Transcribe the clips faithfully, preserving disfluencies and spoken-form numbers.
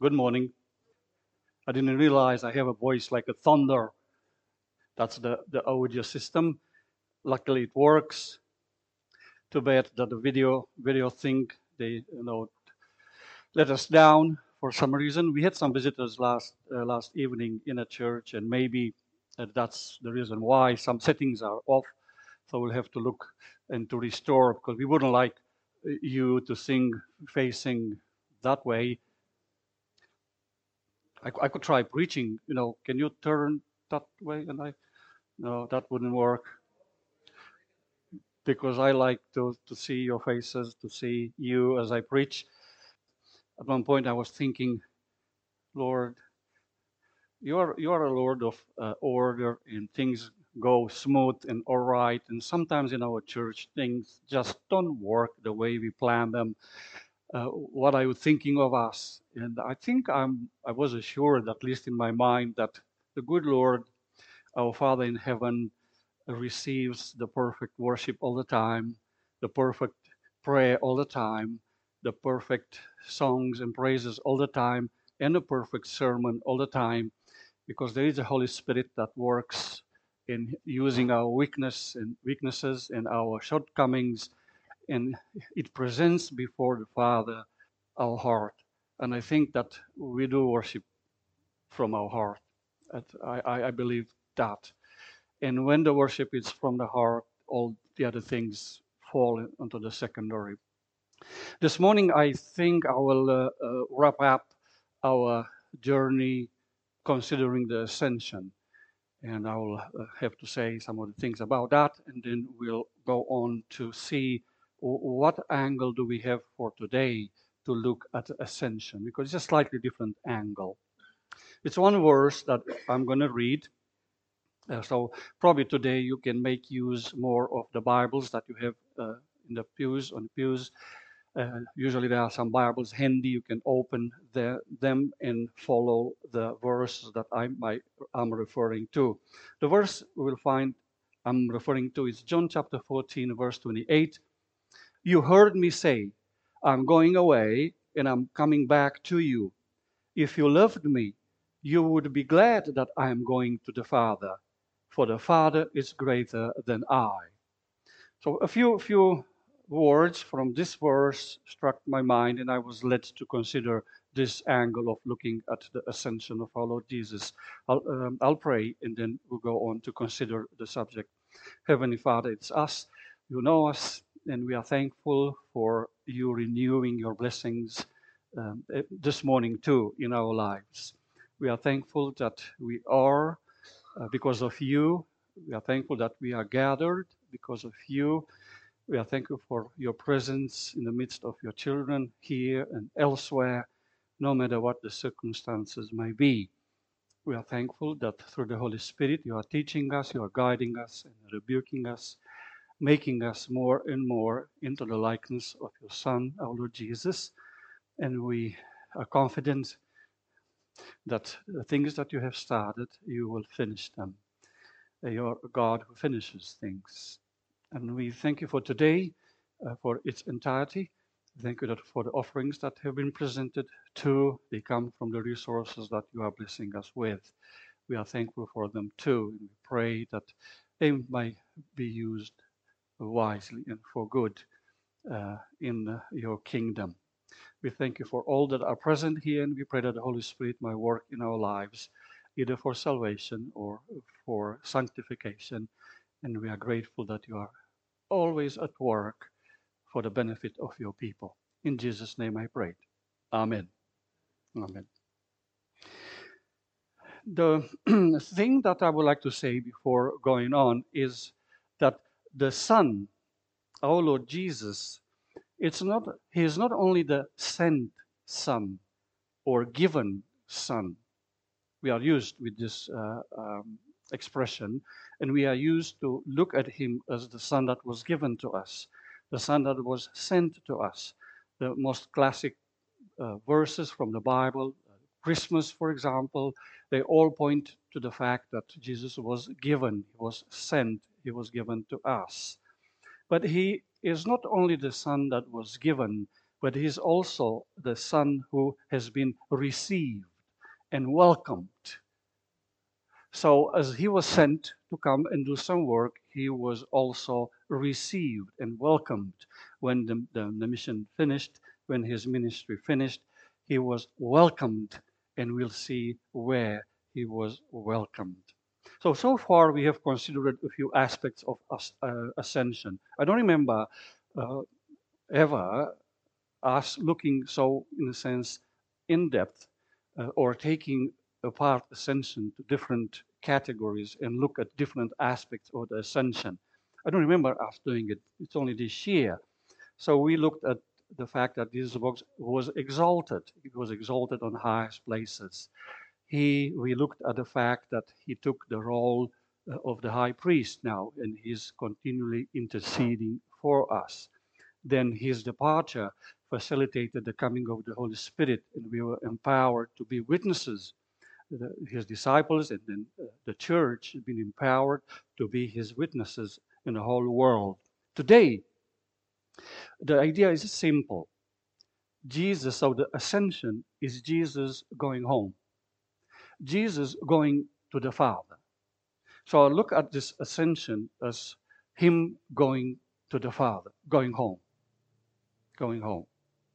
Good morning. I didn't realize I have a voice like a thunder. That's the, the audio system. Luckily, it works. Too bad that the video video thing they you know let us down for some reason. We had some visitors last uh, last evening in a church, and maybe uh, that's the reason why some settings are off. So we'll have to look and to restore because we wouldn't like uh, you to sing facing that way. I, I could try preaching. You know, can you turn that way? And I no, that wouldn't work because I like to to see your faces, to see you as I preach. At one point, I was thinking, Lord, you are you are a Lord of uh, order, and things go smooth and all right. And sometimes in our church, things just don't work the way we plan them. Uh, what are you thinking of us? And I think I'm I was assured, at least in my mind, that the good Lord, our Father in heaven, receives the perfect worship all the time, the perfect prayer all the time, the perfect songs and praises all the time, and the perfect sermon all the time, because there is a Holy Spirit that works in using our weakness and weaknesses and our shortcomings, and it presents before the Father our heart. And I think that we do worship from our heart. I, I, I believe that. And when the worship is from the heart, all the other things fall into the secondary. This morning, I think I will uh, uh, wrap up our journey considering the ascension. And I will uh, have to say some of the things about that, and then we'll go on to see what angle do we have for today to look at ascension, because it's a slightly different angle. It's one verse that I'm going to read. Uh, so probably today you can make use more of the Bibles that you have uh, in the pews, on the pews. Uh, usually there are some Bibles handy. You can open the, them and follow the verse that I might, I'm referring to. The verse we will find I'm referring to is John chapter fourteen, verse twenty-eight. You heard me say, I'm going away and I'm coming back to you. If you loved me, you would be glad that I am going to the Father, for the Father is greater than I. So a few few words from this verse struck my mind, and I was led to consider this angle of looking at the ascension of our Lord Jesus. I'll, um, I'll pray, and then we'll go on to consider the subject. Heavenly Father, it's us. You know us, and we are thankful for you renewing your blessings um, eh, this morning too in our lives. We are thankful that we are uh, because of you. We are thankful that we are gathered because of you. We are thankful for your presence in the midst of your children here and elsewhere, no matter what the circumstances may be. We are thankful that through the Holy Spirit you are teaching us, you are guiding us and rebuking us, making us more and more into the likeness of your Son, our Lord Jesus. And we are confident that the things that you have started, you will finish them. You're a God who finishes things. And we thank you for today, uh, for its entirety. Thank you that for the offerings that have been presented too. They come from the resources that you are blessing us with. We are thankful for them too. And we pray that they may be used wisely and for good uh, in uh, your kingdom. We thank you for all that are present here, and we pray that the Holy Spirit might work in our lives, either for salvation or for sanctification. And we are grateful that you are always at work for the benefit of your people. In Jesus' name I pray. Amen. Amen. The thing that I would like to say before going on is that the Son, our Lord Jesus, it's not he is not only the sent Son or given Son. We are used with this uh, um, expression, and we are used to look at him as the Son that was given to us, the Son that was sent to us. The most classic uh, verses from the Bible, uh, Christmas, for example, they all point to the fact that Jesus was given, he was sent, he was given to us. But he is not only the Son that was given, but He is also the Son who has been received and welcomed. So as He was sent to come and do some work, He was also received and welcomed. When the, the, the mission finished, when His ministry finished, He was welcomed, and we'll see where He was welcomed. So, so far we have considered a few aspects of as, uh, ascension. I don't remember uh, ever us looking so, in a sense, in depth uh, or taking apart ascension to different categories and look at different aspects of the ascension. I don't remember us doing it. It's only this year. So we looked at the fact that Jesus was exalted. He was exalted on highest places. He, we looked at the fact that he took the role uh, of the high priest now, and he's continually interceding for us. Then his departure facilitated the coming of the Holy Spirit, and we were empowered to be witnesses. The, his disciples and then uh, the church have been empowered to be his witnesses in the whole world. Today, the idea is simple. Jesus, so the ascension is Jesus going home. Jesus going to the Father. So I look at this ascension as him going to the Father, going home, going home.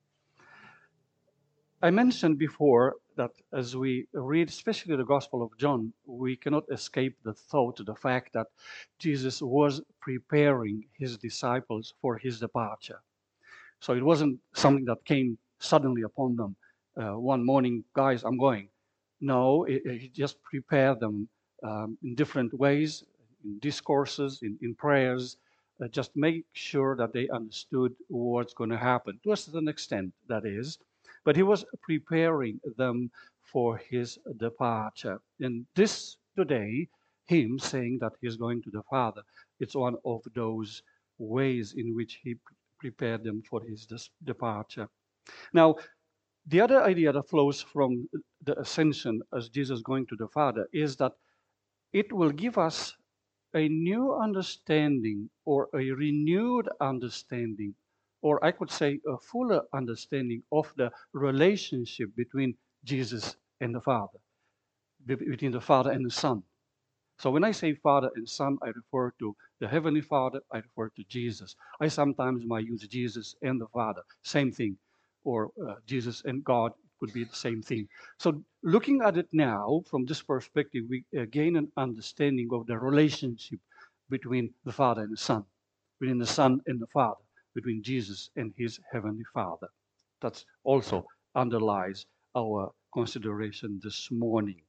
I mentioned before that as we read, especially the Gospel of John, we cannot escape the thought, the fact that Jesus was preparing his disciples for his departure. So it wasn't something that came suddenly upon them. Uh, one morning, guys, I'm going. No, it, it, he just prepared them um, in different ways, in discourses, in, in prayers, uh, just make sure that they understood what's going to happen, to a certain extent, that is. But he was preparing them for his departure. And this today, him saying that he's going to the Father, it's one of those ways in which he prepared them for his dis- departure. Now, the other idea that flows from the ascension as Jesus going to the Father is that it will give us a new understanding or a renewed understanding, or I could say a fuller understanding of the relationship between Jesus and the Father, between the Father and the Son. So when I say Father and Son, I refer to the Heavenly Father, I refer to Jesus. I sometimes might use Jesus and the Father, same thing. Or uh, Jesus and God could be the same thing. So looking at it now from this perspective, we uh, gain an understanding of the relationship between the Father and the Son, between the Son and the Father, between Jesus and his Heavenly Father. That also underlies our consideration this morning.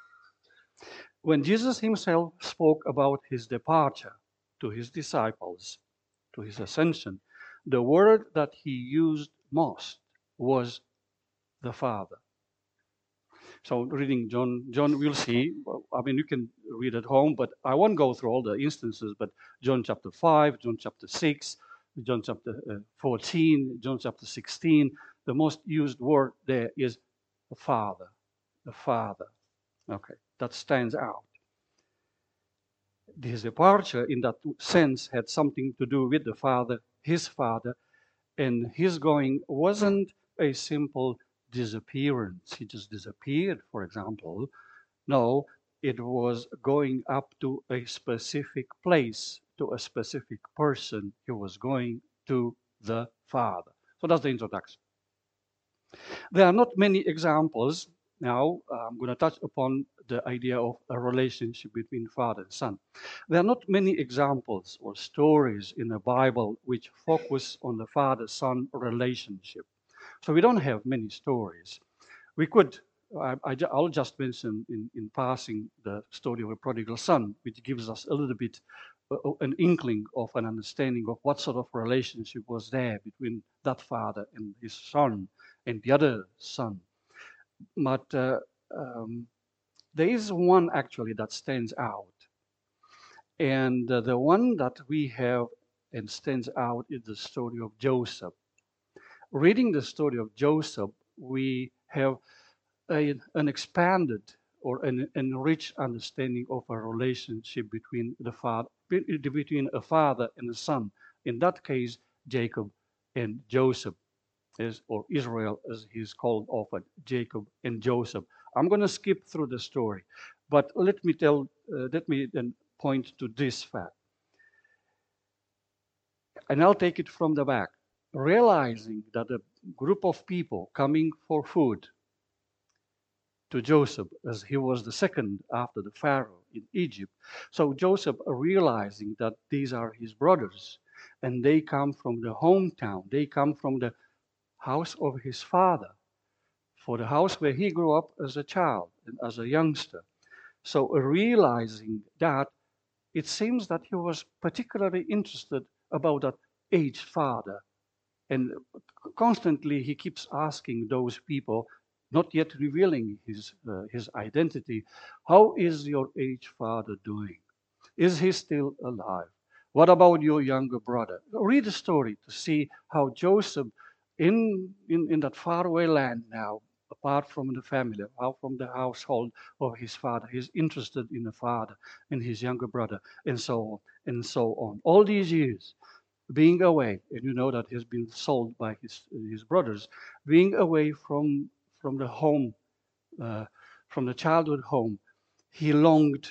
When Jesus himself spoke about his departure to his disciples, to his ascension, the word that he used most was the Father. So reading John, John, we'll see. I mean, you can read at home, but I won't go through all the instances. But John chapter five, John chapter six, John chapter fourteen, John chapter sixteen, the most used word there is the Father. The Father. Okay, that stands out. His departure in that sense had something to do with the Father, his Father, and his going wasn't a simple disappearance. He just disappeared, for example. No, it was going up to a specific place, to a specific person. He was going to the Father. So that's the introduction. There are not many examples. Now, I'm going to touch upon the idea of a relationship between father and son. There are not many examples or stories in the Bible which focus on the father-son relationship. So we don't have many stories. We could, I, I, I'll just mention in, in passing the story of a prodigal son, which gives us a little bit uh, an inkling of an understanding of what sort of relationship was there between that father and his son and the other son. But uh, um, there is one actually that stands out. And uh, the one that we have and stands out is the story of Joseph. Reading the story of Joseph, we have a, an expanded or an enriched understanding of a relationship between the father, between a father and a son. In that case, Jacob and Joseph. is, or Israel as he's called often, Jacob and Joseph. I'm going to skip through the story, but let me tell, uh, let me then point to this fact. And I'll take it from the back. Realizing that a group of people coming for food to Joseph, as he was the second after the Pharaoh in Egypt. So Joseph, realizing that these are his brothers, and they come from the hometown, they come from the house of his father, for the house where he grew up as a child and as a youngster. So realizing that, it seems that he was particularly interested about that aged father. And constantly he keeps asking those people, not yet revealing his, uh, his identity, how is your aged father doing? Is he still alive? What about your younger brother? Read the story to see how Joseph, in, in, in that faraway land now, apart from the family, out from the household of his father, he's interested in the father and his younger brother, and so on, and so on. All these years, being away, and you know that he's been sold by his his brothers, being away from from the home, uh, from the childhood home, he longed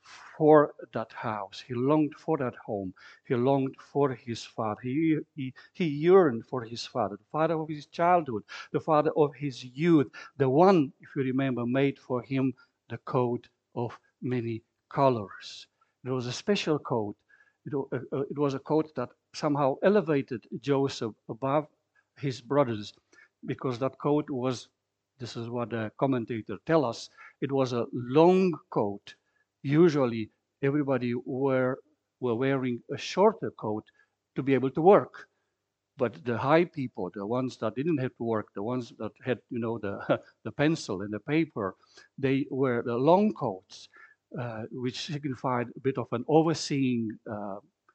for that house. He longed for that home. He longed for his father. He, he, he yearned for his father, the father of his childhood, the father of his youth, the one, if you remember, made for him the coat of many colors. It was a special coat. It, uh, uh, it was a coat that somehow elevated Joseph above his brothers, because that coat was, this is what the commentator tell us, it was a long coat. Usually everybody were, were wearing a shorter coat to be able to work. But the high people, the ones that didn't have to work, the ones that had, you know, the, the pencil and the paper, they wear the long coats, uh, which signified a bit of an overseeing uh,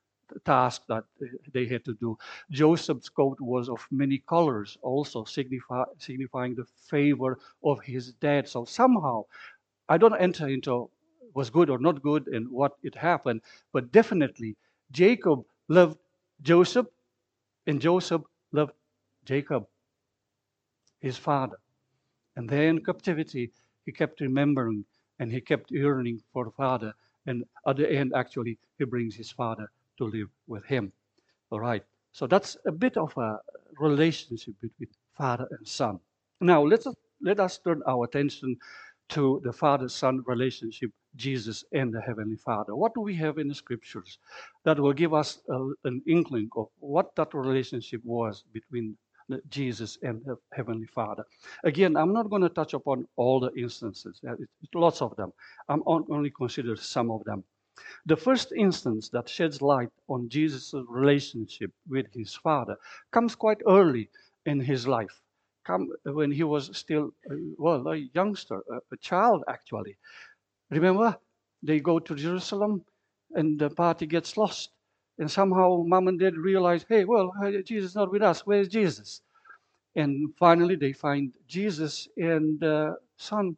task that they had to do. Joseph's coat was of many colors, also signify, signifying the favor of his dad. So somehow, I don't enter into was good or not good and what it happened, but definitely Jacob loved Joseph and Joseph loved Jacob, his father. And then in captivity, he kept remembering and he kept yearning for the father. And at the end, actually, he brings his father to live with him. All right. So that's a bit of a relationship between father and son. Now, let's, let us turn our attention to the father-son relationship, Jesus and the Heavenly Father. What do we have in the scriptures that will give us a, an inkling of what that relationship was between Jesus and the Heavenly Father? Again, I'm not going to touch upon all the instances. It's lots of them. I'm only consider some of them. The first instance that sheds light on Jesus' relationship with his Father comes quite early in his life. Come when he was still, uh, well, a youngster, a, a child actually. Remember, they go to Jerusalem and the party gets lost. And somehow mom and dad realize, hey, well, Jesus is not with us. Where's Jesus? And finally they find Jesus and uh, son,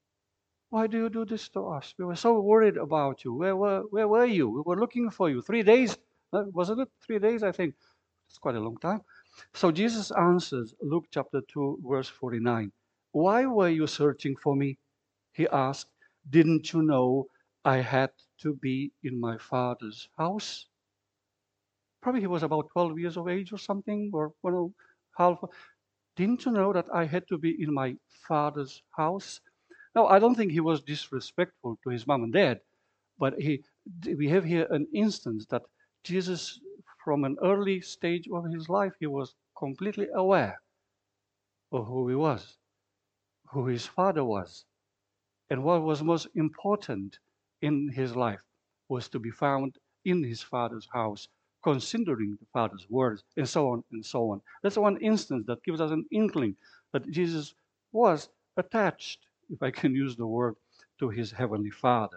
why do you do this to us? We were so worried about you. Where were, where were you? We were looking for you. Three days, uh, wasn't it? Three days, I think. It's quite a long time. So Jesus answers, Luke chapter two, verse forty-nine. Why were you searching for me? He asked. Didn't you know I had to be in my Father's house? Probably he was about twelve years of age or something, or you know, half. Didn't you know that I had to be in my Father's house? Now, I don't think he was disrespectful to his mom and dad, but he, we have here an instance that Jesus, from an early stage of his life, he was completely aware of who he was, who his father was, and what was most important in his life was to be found in his father's house, considering the father's words, and so on and so on. That's one instance that gives us an inkling that Jesus was attached, if I can use the word, to his heavenly Father.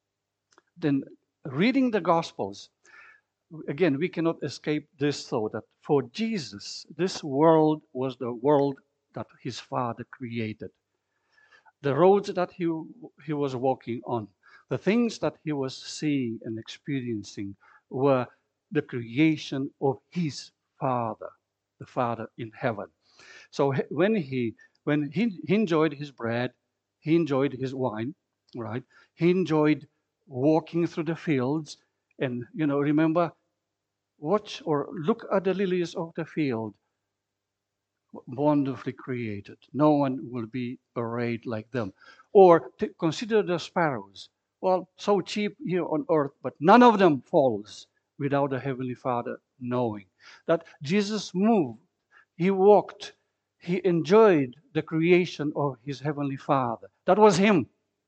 Then, reading the Gospels, again, we cannot escape this thought that for Jesus, this world was the world that his Father created. The roads that he, he was walking on, the things that he was seeing and experiencing were the creation of his Father, the Father in heaven. So he- when he when he, he enjoyed his bread, he enjoyed his wine, right? He enjoyed walking through the fields, and you know, remember, watch or look at the lilies of the field, wonderfully created. No one will be arrayed like them. Or to consider the sparrows. Well, so cheap here on earth, but none of them falls without the Heavenly Father knowing that Jesus moved, he walked, he enjoyed the creation of his Heavenly Father. That was him.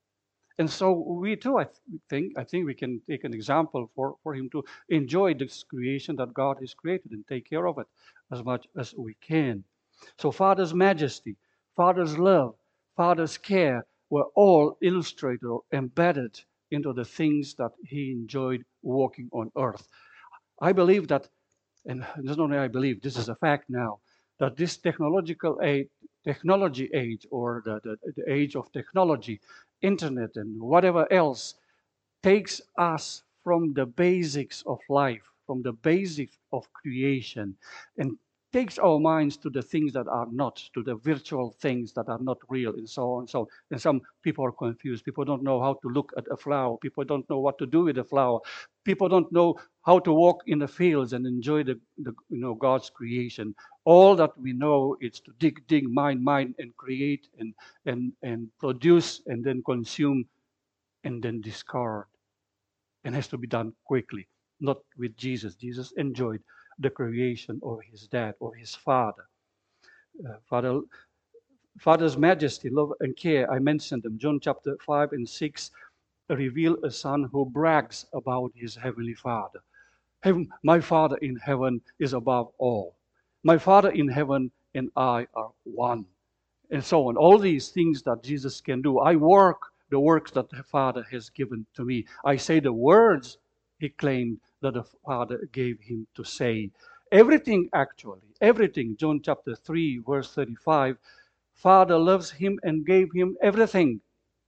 And so we too, I think, I think we can take an example for, for him to enjoy this creation that God has created and take care of it as much as we can. So Father's majesty, Father's love, Father's care were all illustrated or embedded into the things that he enjoyed walking on earth. I believe that, and not only I believe, this is a fact now, that this technological age, technology age, or the, the, the age of technology, internet and whatever else, takes us from the basics of life, from the basics of creation, and takes our minds to the things that are not, to the virtual things that are not real, and so on. So, and some people are confused. People don't know how to look at a flower. People don't know what to do with a flower. People don't know how to walk in the fields and enjoy the, the you know God's creation. All that we know is to dig, dig, mine, mine, and create and and and produce and then consume and then discard, and has to be done quickly, not with Jesus. Jesus enjoyed the creation of his dad or his father. Uh, Father, Father's majesty, love, and care, I mentioned them. John chapter five and six reveal a son who brags about his heavenly Father. Heaven, my Father in heaven is above all. My Father in heaven and I are one. And so on. All these things that Jesus can do. I work the works that the Father has given to me. I say the words he claimed that the Father gave him to say. Everything, actually, everything. John chapter three, verse thirty-five. Father loves him and gave him everything.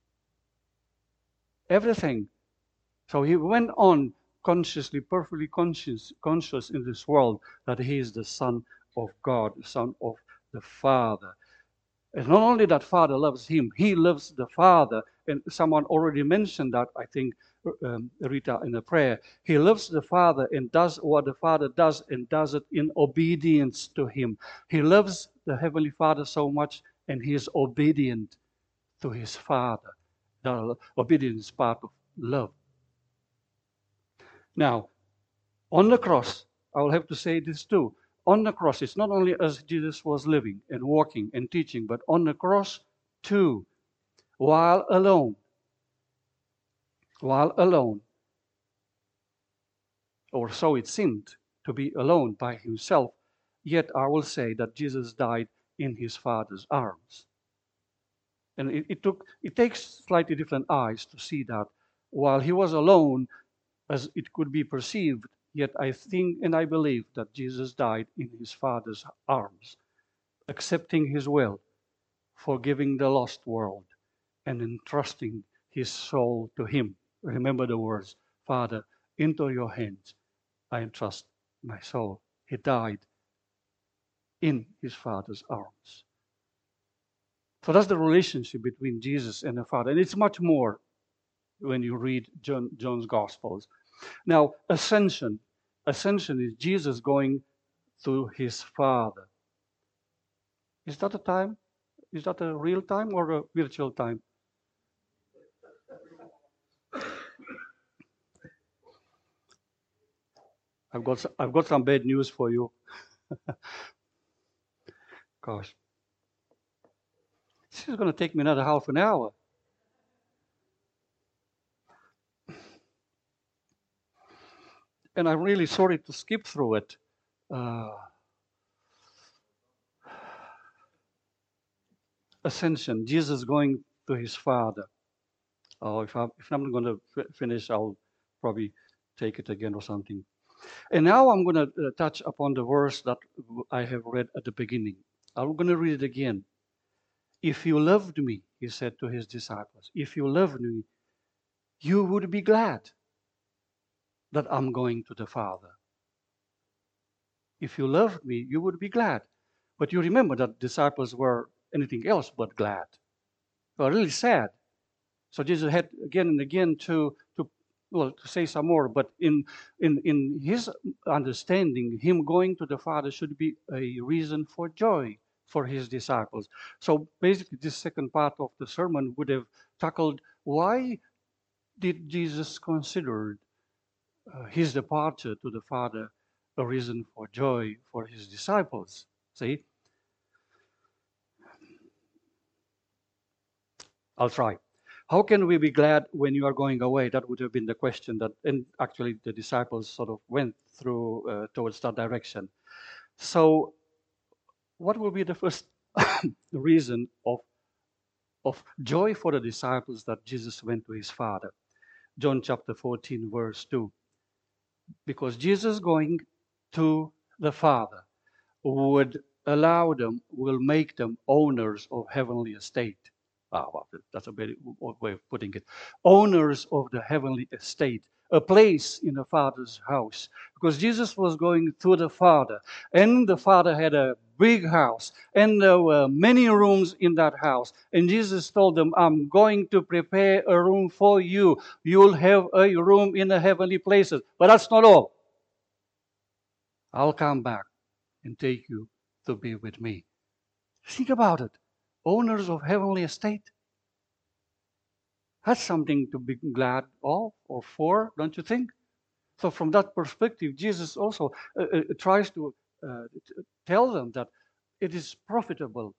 Everything. So he went on consciously, perfectly conscious, conscious in this world that he is the Son of God, the Son of the Father. It's not only that Father loves him, he loves the Father. And someone already mentioned that, I think, um, Rita, in the prayer. He loves the Father and does what the Father does and does it in obedience to him. He loves the Heavenly Father so much and he is obedient to his Father. The obedience is part of love. Now, on the cross, I will have to say this too. On the cross, it's not only as Jesus was living and walking and teaching, but on the cross too, while alone, while alone, or so it seemed to be alone by himself, yet I will say that Jesus died in his Father's arms. And it, it took it takes slightly different eyes to see that while he was alone, as it could be perceived, yet I think and I believe that Jesus died in his Father's arms, accepting his will, forgiving the lost world, and entrusting his soul to him. Remember the words, Father, into your hands I entrust my soul. He died in his Father's arms. So that's the relationship between Jesus and the Father. And it's much more when you read John, John's Gospels. Now, ascension. Ascension is Jesus going to his Father. Is that a time? Is that a real time or a virtual time? I've got I've got some bad news for you. Gosh, this is going to take me another half an hour. And I'm really sorry to skip through it. Uh, ascension, Jesus going to his Father. Oh, if, I, if I'm not going to f- finish, I'll probably take it again or something. And now I'm going to uh, touch upon the verse that I have read at the beginning. I'm going to read it again. If you loved me, he said to his disciples, if you loved me, you would be glad that I'm going to the Father. If you loved me, you would be glad. But you remember that disciples were anything else but glad. They were really sad. So Jesus had again and again to, to well, to say some more, but in, in, in his understanding, him going to the Father should be a reason for joy for his disciples. So basically, this second part of the sermon would have tackled why did Jesus consider uh, his departure to the Father a reason for joy for his disciples. See? I'll try. How can we be glad when you are going away? That would have been the question that, and actually the disciples sort of went through uh, towards that direction. So, what will be the first reason of of joy for the disciples that Jesus went to his Father? John chapter fourteen, verse two. Because Jesus going to the Father would allow them, will make them owners of heavenly estate. Ah, well, that's a better way of putting it. Owners of the heavenly estate, a place in the Father's house. Because Jesus was going to the Father, and the Father had a big house, and there were many rooms in that house. And Jesus told them, I'm going to prepare a room for you. You'll have a room in the heavenly places. But that's not all. I'll come back and take you to be with me. Think about it. Owners of heavenly estate. That's something to be glad of or for, don't you think? So from that perspective, Jesus also uh, uh, tries to uh, tell them that it is profitable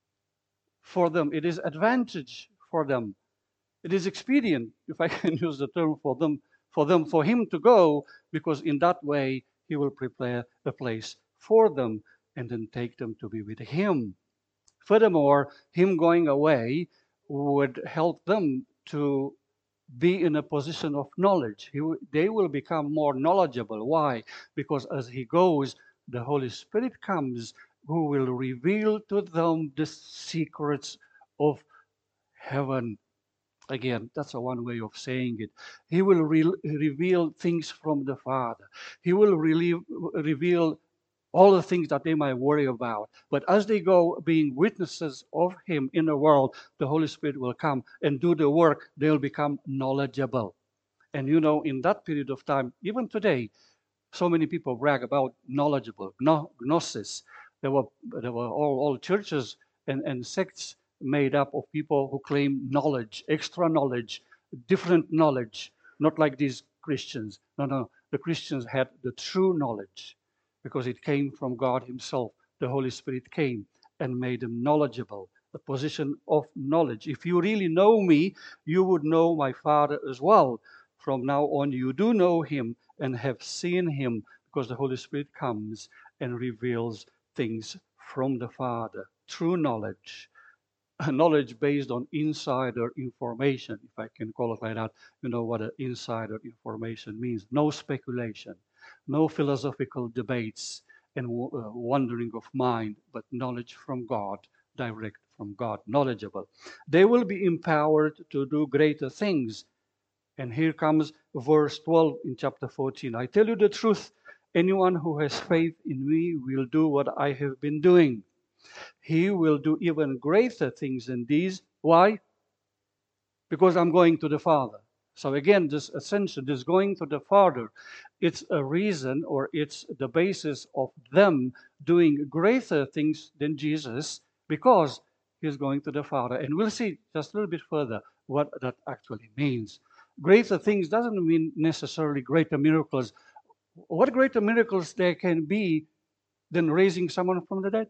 for them. It is advantage for them. It is expedient, if I can use the term for them, for them, for him to go, because in that way he will prepare a place for them and then take them to be with him. Furthermore, him going away would help them to be in a position of knowledge. He, they will become more knowledgeable. Why? Because as he goes, the Holy Spirit comes who will reveal to them the secrets of heaven. Again, that's a one way of saying it. He will re- reveal things from the Father. He will relieve, reveal all the things that they might worry about. But as they go being witnesses of him in the world, the Holy Spirit will come and do the work. They'll become knowledgeable. And you know, in that period of time, even today, so many people brag about knowledgeable, gnosis. There were, there were all, all churches and, and sects made up of people who claim knowledge, extra knowledge, different knowledge, not like these Christians. No, no, the Christians had the true knowledge because it came from God himself. The Holy Spirit came and made them knowledgeable, a position of knowledge. If you really know me, you would know my Father as well. From now on, you do know him and have seen him because the Holy Spirit comes and reveals things from the Father. True knowledge. Knowledge based on insider information, if I can call it like that. You know what an insider information means. No speculation, no philosophical debates and uh, wandering of mind, but knowledge from God, direct from God, knowledgeable. They will be empowered to do greater things. And here comes verse twelve in chapter fourteen. I tell you the truth, anyone who has faith in me will do what I have been doing. He will do even greater things than these. Why? Because I'm going to the Father. So again, this ascension, this going to the Father, it's a reason or it's the basis of them doing greater things than Jesus because he's going to the Father. And we'll see just a little bit further what that actually means. Greater things doesn't mean necessarily greater miracles. What greater miracles there can be than raising someone from the dead?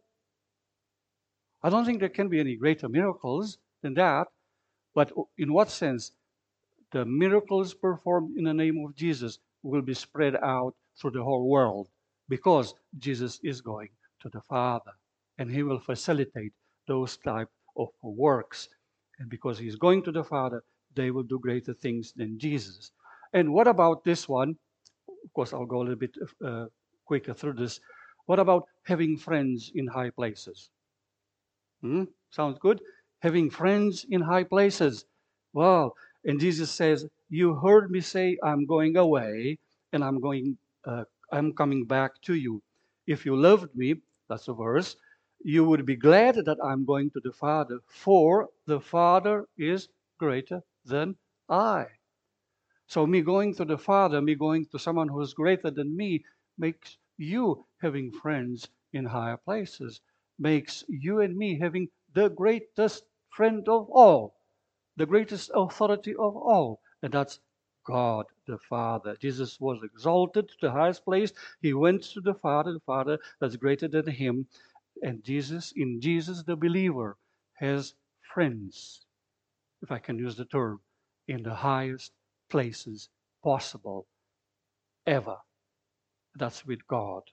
I don't think there can be any greater miracles than that. But in what sense? The miracles performed in the name of Jesus will be spread out through the whole world because Jesus is going to the Father and he will facilitate those type of works. And because he's going to the Father, they will do greater things than Jesus. And what about this one? Of course, I'll go a little bit uh, quicker through this. What about having friends in high places? Hmm? Sounds good? Having friends in high places. Wow. And Jesus says, you heard me say, I'm going away and I'm going, uh, I'm coming back to you. If you loved me, that's the verse, you would be glad that I'm going to the Father, for the Father is greater than I. So me going to the Father, me going to someone who is greater than me, makes you having friends in higher places, makes you and me having the greatest friend of all, the greatest authority of all, and that's God the Father. Jesus was exalted to the highest place. He went to the Father, the Father that's greater than him. And Jesus, in Jesus, the believer has friends, if I can use the term, in the highest places possible ever. That's with God.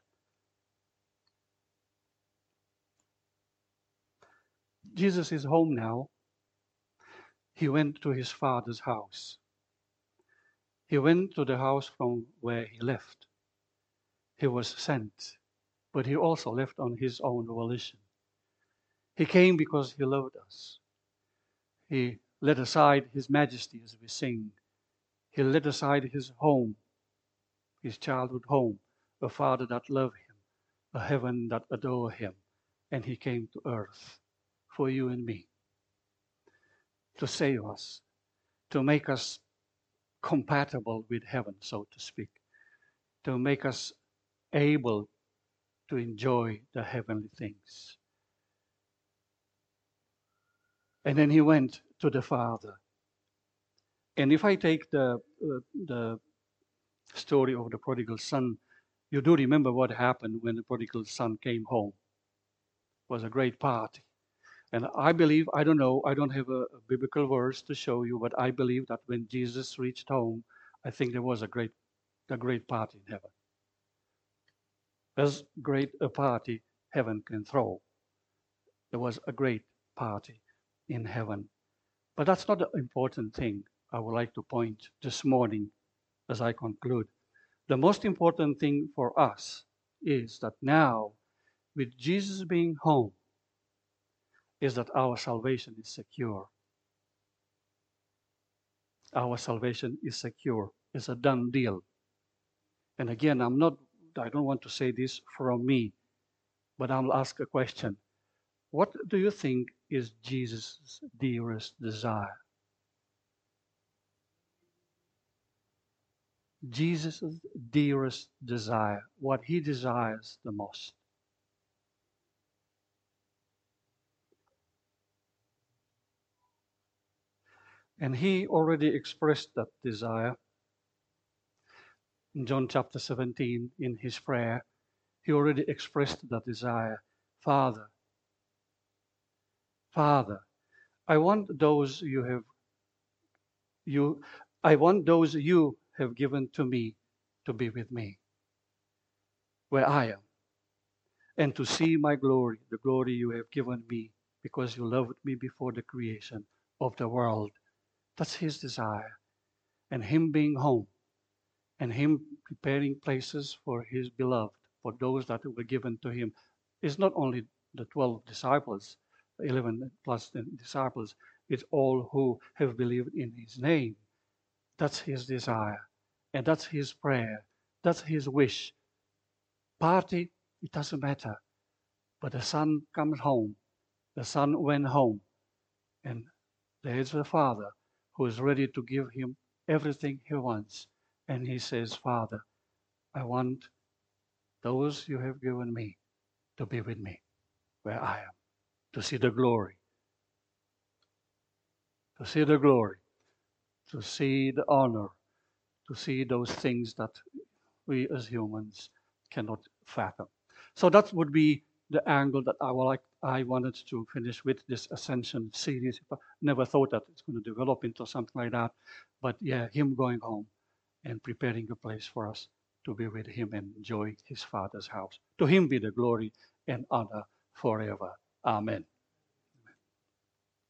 Jesus is home now. He went to his Father's house. He went to the house from where he left. He was sent, but he also left on his own volition. He came because he loved us. He let aside his majesty, as we sing. He let aside his home, his childhood home, a Father that loved him, a heaven that adored him, and he came to earth for you and me to save us, to make us compatible with heaven, so to speak, to make us able to enjoy the heavenly things. And then he went to the Father. And if I take the uh, the story of the prodigal son, you do remember what happened when the prodigal son came home. It was a great party. And I believe, I don't know, I don't have a, a biblical verse to show you, but I believe that when Jesus reached home, I think there was a great, a great party in heaven. As great a party heaven can throw. There was a great party in heaven. But that's not the important thing I would like to point this morning as I conclude. The most important thing for us is that now, with Jesus being home, is that our salvation is secure. Our salvation is secure. It's a done deal. And again, I'm not, I don't want to say this from me, but I'll ask a question. What do you think is Jesus' dearest desire? Jesus' dearest desire, what he desires the most. And he already expressed that desire in John chapter seventeen in his prayer. He already expressed that desire. Father, Father, I want those you have you I want those you have given to me to be with me where I am, and to see my glory, the glory you have given me because you loved me before the creation of the world. That's his desire. And him being home, and him preparing places for his beloved, for those that were given to him, is not only the twelve disciples, eleven plus the disciples, it's all who have believed in his name. That's his desire, and that's his prayer, that's his wish. Party, it doesn't matter. But the son comes home, the son went home, and there is the Father who is ready to give him everything he wants. And he says, Father, I want those you have given me to be with me where I am, to see the glory, to see the glory, to see the honor, to see those things that we as humans cannot fathom. So that would be the angle that I would like. I wanted to finish with this Ascension series. I never thought that it's going to develop into something like that. But yeah, him going home and preparing a place for us to be with him and enjoy his Father's house. To him be the glory and honor forever. Amen.